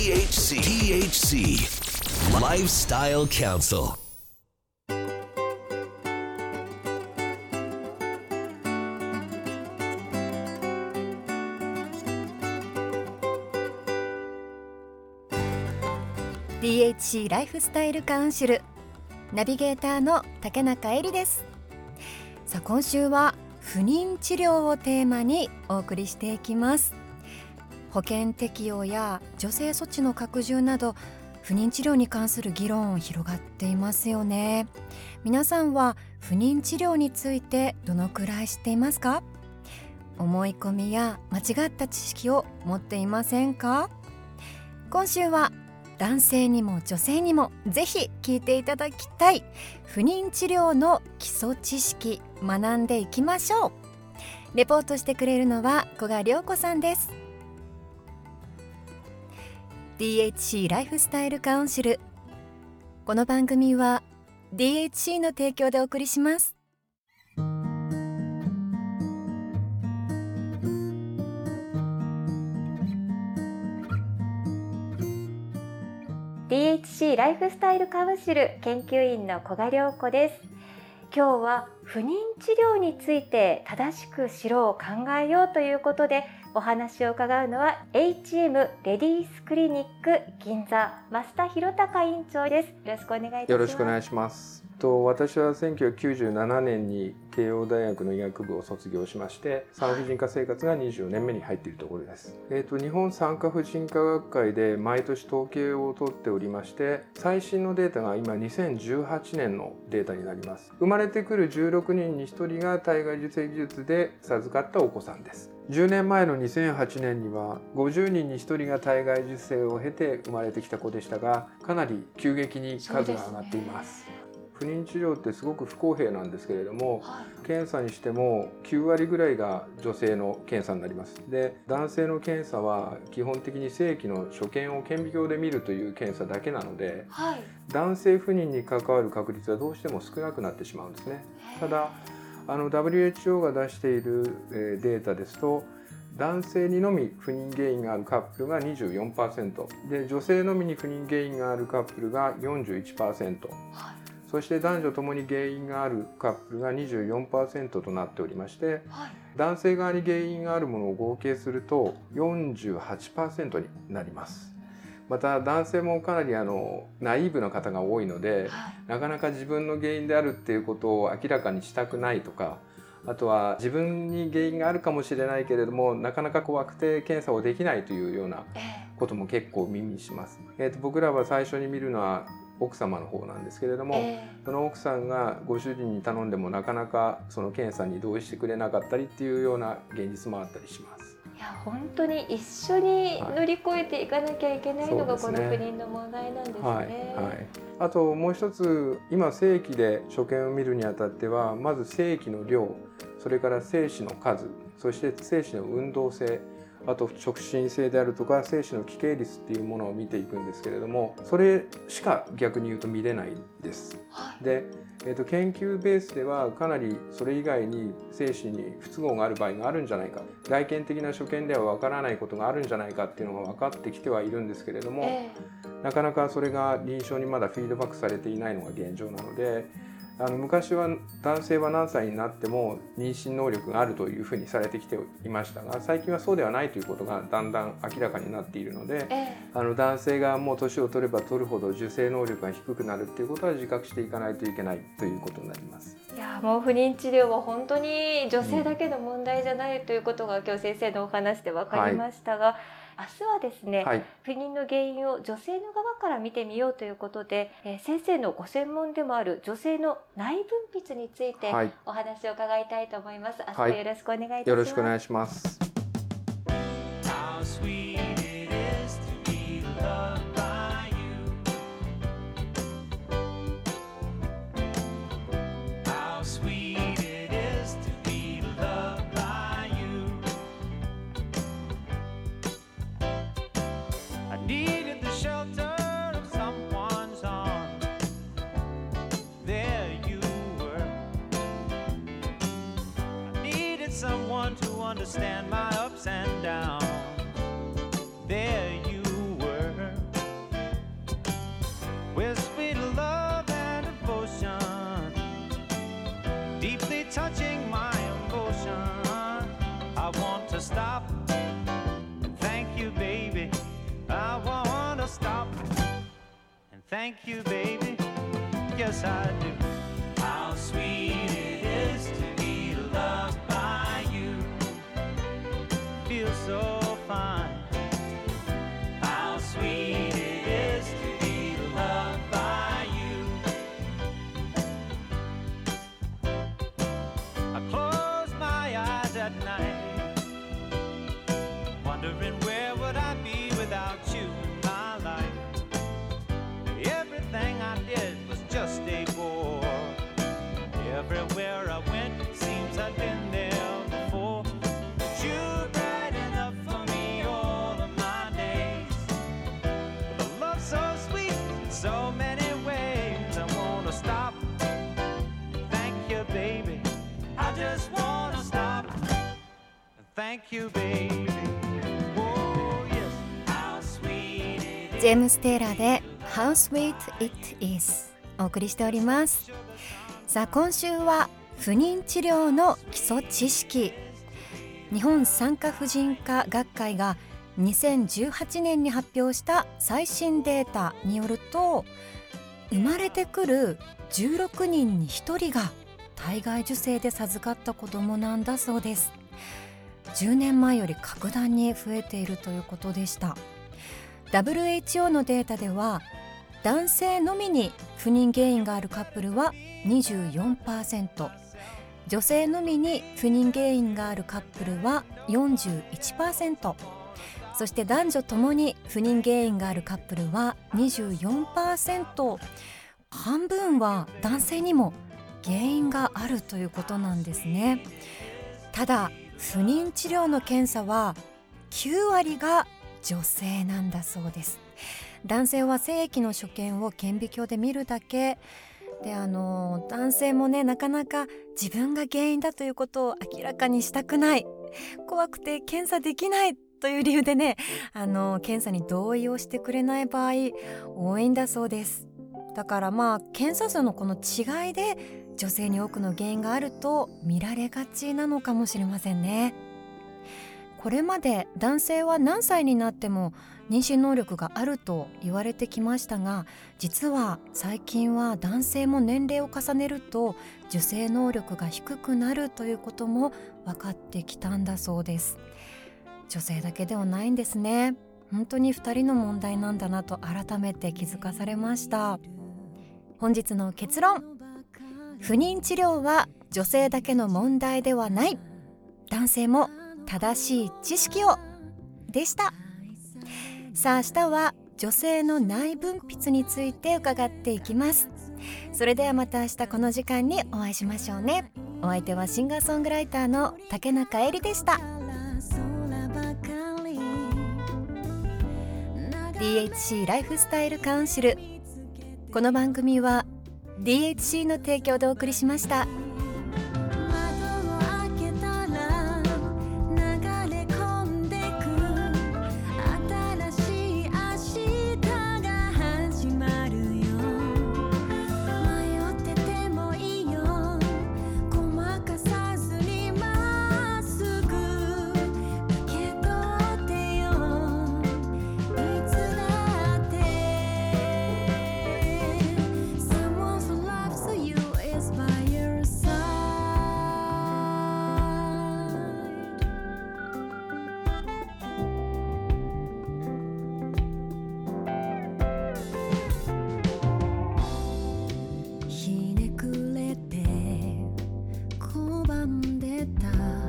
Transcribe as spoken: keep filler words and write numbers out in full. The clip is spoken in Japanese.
ティーエイチシー ティーエイチシー Lifestyle Council。 ティーエイチシー ライフスタイルカウンシルナビゲーターの竹中絵里です。さあ今週は不妊治療をテーマにお送りしていきます。保険適用や助成措置の拡充など不妊治療に関する議論広がっていますよね。皆さんは不妊治療についてどのくらい知っていますか？思い込みや間違った知識を持っていませんか？今週は男性にも女性にもぜひ聞いていただきたい不妊治療の基礎知識学んでいきましょう。レポートしてくれるのは古賀良子さんです。 ティーエイチシー ライフスタイルカウンシル、この番組は ティーエイチシー の提供でお送りします。 ティーエイチシー ライフスタイルカウンシル研究員の古賀良子です。今日は不妊治療について正しく知ろう考えようということでお話を伺うのは エイチエム レディースクリニック銀座増田博隆院長です。よろしくお願いいたします。 よろしくお願いします。と私はせんきゅうひゃくきゅうじゅうななねんに慶応大学の医学部を卒業しまして産婦人科生活がにじゅうよねんめに入っているところです。えー、と日本産科婦人科学会で毎年統計を取っておりまして最新のデータが今にせんじゅうはちねんのデータになります。生まれてくるじゅうろくにんにひとりが体外受精技術で授かったお子さんです。じゅうねんまえのにせんはちねんにはごじゅうにんにひとりが体外受精を経て生まれてきた子でしたがかなり急激に数が上がっています。不妊治療ってすごく不公平なんですけれども、はい、検査にしてもきゅうわりぐらいが女性の検査になります。で、男性の検査は基本的に精液の所見を顕微鏡で見るという検査だけなので、はい、男性不妊に関わる確率はどうしても少なくなってしまうんですね。ただあの ダブリューエイチオー が出しているデータですと男性にのみ不妊原因があるカップルが にじゅうよんパーセント で女性のみに不妊原因があるカップルが よんじゅういちパーセント、はい、そして男女ともに原因があるカップルが にじゅうよんパーセント となっておりまして、はい、男性側に原因があるものを合計すると よんじゅうはちパーセント になります。また男性もかなりあのナイーブな方が多いので、はい、なかなか自分の原因であるっていうことを明らかにしたくないとか、あとは自分に原因があるかもしれないけれどもなかなか怖くて検査をできないというようなことも結構耳にします。えーと、僕らは最初に見るのは奥様の方なんですけれども、えー、その奥さんがご主人に頼んでもなかなかその検査に同意してくれなかったりっていうような現実もあったりします。 いや本当に一緒に乗り越えていかなきゃいけないのがこの不妊の問題なんですね。はいはい、 あともう一つ今精液で所見を見るにあたってはまず精液の量、それから精子の数、そして精子の運動性、あと促進性であるとか精子の奇形率っていうものを見ていくんですけれどもそれしか逆に言うと見れないです。はい、でえー、と研究ベースではかなりそれ以外に精子に不都合がある場合があるんじゃないか、外見的な所見ではわからないことがあるんじゃないかっていうのが分かってきてはいるんですけれども、えー、なかなかそれが臨床にまだフィードバックされていないのが現状なので、あの昔は男性は何歳になっても妊娠能力があるというふうにされてきていましたが最近はそうではないということがだんだん明らかになっているので、えー、あの男性がもう年を取れば取るほど受精能力が低くなるっていうことは自覚していかないといけないということになります。 いやもう不妊治療は本当に女性だけの問題じゃないということが今日先生のお話で分かりましたが、はい明日はですね、はい、不妊の原因を女性の側から見てみようということで、えー、先生のご専門でもある女性の内分泌についてお話を伺いたいと思います。明日はよろしくお願いいたします。 よろしくお願いします。 Someone to understand my ups and downs. There you were. with sweet love and devotion, deeply touching my emotion. I want to stop and thank you, baby. I want to stop and thank you, baby. Yes, I do. How sweet it is to be loved by you. Feels so fine. How sweet it is to be loved by you. I close my eyes at night, wondering where would I be without you in my life. Everything I did was just a bore. Everywhere I went, it seems I've been there before. But you're bright enough for me all of my days. With a love so sweet in so many ways, I wanna stop and thank you, baby. I just wanna stop and thank you, baby. Oh yes, how sweet it is. ジェームス・テイラーで How Sweet It Is お送りしております。さあ今週は不妊治療の基礎知識。日本産科婦人科学会がにせんじゅうはちねんに発表した最新データによると、生まれてくるじゅうろくにんにひとりが体外受精で授かった子どもなんだそうです。じゅうねんまえより格段に増えているということでした。 ダブリューエイチオー のデータでは、男性のみに不妊原因があるカップルは にじゅうよんパーセント、 女性のみに不妊原因があるカップルは よんじゅういちパーセント、 そして男女ともに不妊原因があるカップルは にじゅうよんパーセント、 半分は男性にも原因があるということなんですね。ただ不妊治療の検査はきゅうわりが女性なんだそうです。男性は精液の所見を顕微鏡で見るだけで、あの男性もね、なかなか自分が原因だということを明らかにしたくない、怖くて検査できないという理由でね、あの検査に同意をしてくれない場合多いんだそうです。だからまあ検査数のこの違いで女性に多くの原因があると見られがちなのかもしれませんね。これまで男性は何歳になっても妊娠能力があると言われてきましたが、実は最近は男性も年齢を重ねると受精能力が低くなるということも分かってきたんだそうです。女性だけではないんですね。本当にふたりの問題なんだなと改めて気づかされました。本日の結論、不妊治療は女性だけの問題ではない、男性も正しい知識をでした。さあ明日は女性の内分泌について伺っていきます。それではまた明日この時間にお会いしましょうね。お相手はシンガーソングライターの竹中絵里でした。 ディーエイチシー ライフスタイルカウンシル、この番組は ディーエイチシー の提供でお送りしました。ひねくれて拒んでた